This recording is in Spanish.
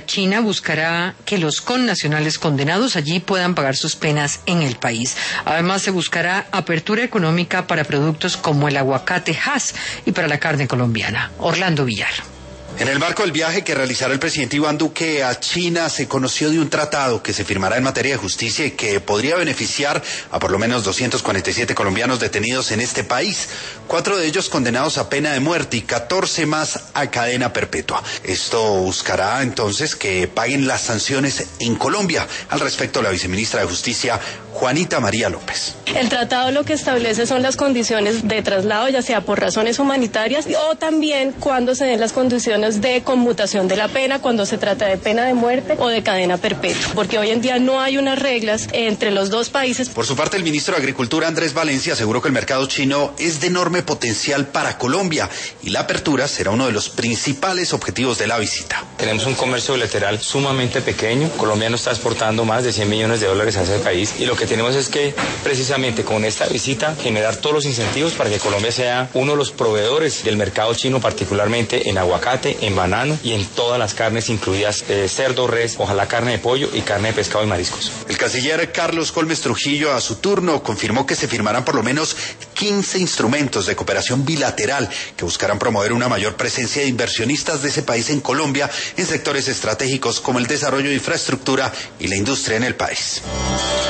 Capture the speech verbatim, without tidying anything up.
China buscará que los connacionales condenados allí puedan pagar sus penas en el país. Además, se buscará apertura económica para productos como el aguacate Hass y para la carne colombiana. Orlando Villar. En el marco del viaje que realizará el presidente Iván Duque a China, se conoció de un tratado que se firmará en materia de justicia y que podría beneficiar a por lo menos doscientos cuarenta y siete colombianos detenidos en este país, cuatro de ellos condenados a pena de muerte y catorce más a cadena perpetua. Esto buscará entonces que paguen las sanciones en Colombia. Al respecto, la viceministra de Justicia, Juanita María López. El tratado lo que establece son las condiciones de traslado, ya sea por razones humanitarias o también cuando se den las condiciones de conmutación de la pena, cuando se trata de pena de muerte o de cadena perpetua, porque hoy en día no hay unas reglas entre los dos países. Por su parte, el ministro de Agricultura, Andrés Valencia, aseguró que el mercado chino es de enorme potencial para Colombia y la apertura será uno de los principales objetivos de la visita. Tenemos un comercio bilateral sumamente pequeño. Colombia no está exportando más de cien millones de dólares a ese país y lo que tenemos es que precisamente con esta visita generar todos los incentivos para que Colombia sea uno de los proveedores del mercado chino, particularmente en aguacate, en banano y en todas las carnes, incluidas eh, cerdo, res, ojalá carne de pollo y carne de pescado y mariscos. El canciller Carlos Colmes Trujillo, a su turno, confirmó que se firmarán por lo menos quince instrumentos de cooperación bilateral que buscarán promover una mayor presencia de inversionistas de ese país en Colombia en sectores estratégicos como el desarrollo de infraestructura y la industria en el país.